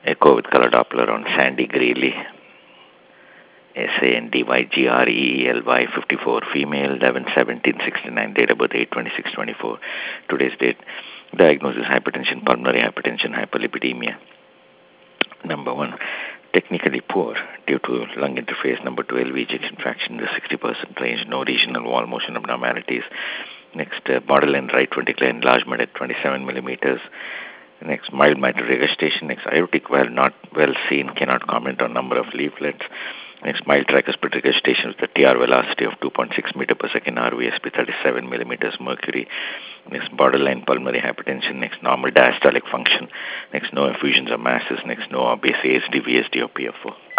Echo with color Doppler on Sandy Greeley. SANDYGREELY 54, female, 11/17/69, date of birth 8/26/24. Today's date. Diagnosis: hypertension, pulmonary hypertension, hyperlipidemia. Number 1, technically poor due to lung interface. Number 2, LV ejection fraction in the 60% range, no regional wall motion abnormalities. Next, borderline right ventricular enlargement at 27 millimeters. Next, mild mitral regurgitation. Next, aortic valve not well seen, cannot comment on number of leaflets. Next, mild tricuspid regurgitation with the TR velocity of 2.6 meter per second, RVSP 37 millimeters mercury. Next, borderline pulmonary hypertension. Next, normal diastolic function. Next, no effusions or masses. Next, no obvious ASD, VSD or PFO.